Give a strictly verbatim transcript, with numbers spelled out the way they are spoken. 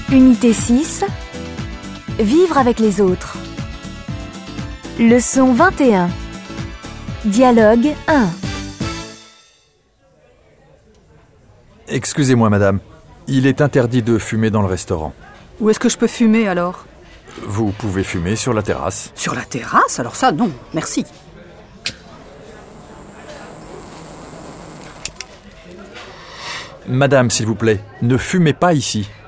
Unité six. Vivre avec les autres. Leçon vingt et un. Dialogue un. Excusez-moi, madame. Il est interdit de fumer dans le restaurant. Où est-ce que je peux fumer, alors ? Vous pouvez fumer sur la terrasse. Sur la terrasse ? Alors ça, non, merci. Madame, s'il vous plaît, ne fumez pas ici.